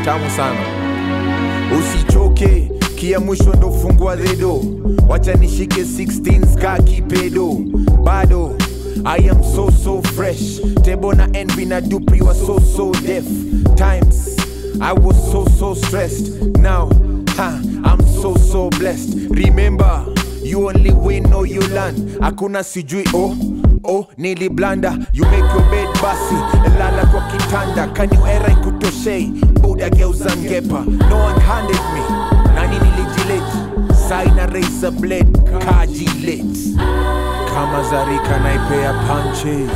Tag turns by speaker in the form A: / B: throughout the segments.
A: tamu sana. Usichoke, kia mwisho ndo fungua dedo. Wacha nishike 16 ska kipedo. Bado I am so fresh. Tebo na envy na dupri was so deaf. Times I was so stressed. Now I'm so blessed. Remember, you only win or you learn. Hakuna sijui nili blanda. You make your bed basi, lala kwa kitanda. Can you era ikutoshei, buda geuza ngepa. No one handed me, nani nilijilete. Saina razor blade, kajilete. Kama Zarika naipea punches.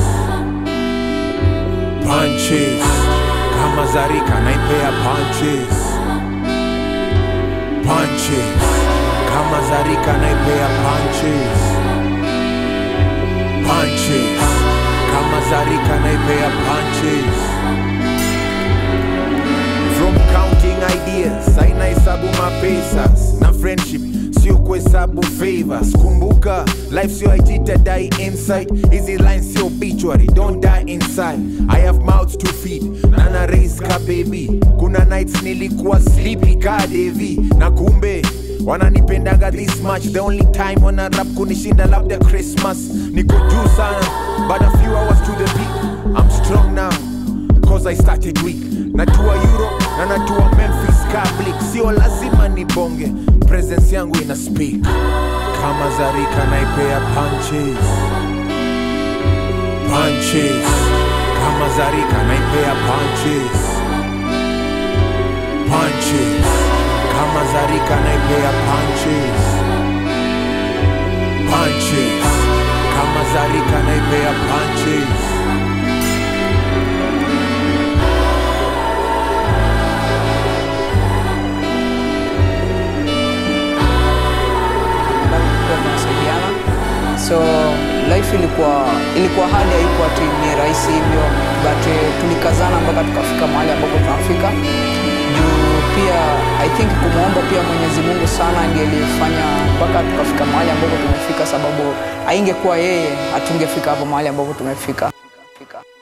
A: Kama Zarika naipea punches. Kama Zarika naipea punches. Kama Zarika naipea punches. From counting ideas, saina hesabu mapesas. Na friendship, sio kuhesabu favors. Kumbuka, life sio ijita die inside. Easy lines sio obituary, don't die inside. I have mouths to feed, nana raise ka baby. Kuna nights nilikuwa sleepy ka Devi. Na kumbe, wananipendaga this much. The only time wana rap kunishinda labda Christmas. Niko juu sana, but a few hours to the peak. I'm strong now, cause I started weak. Natua Europe, na natua Memphis Catholic. Sio lazima nibonge, presence yangu ina speak. Kama Zarika naipea punches. Kama Zarika naipea punches. Kama Zarika naipea punches. Kama Zarika naipea punches.
B: So life ilikuwa hali, haikuwa ati ni rahisi hivyo, but tulikazana mpaka tukafika mahali ambapo tunafika. Juu pia I think kumuomba pia Mwenyezi Mungu sana ndiye alifanya mpaka tukafika mahali ambapo tumefika, sababu haingekuwa yeye hatungefika hapo mahali ambapo tumefika.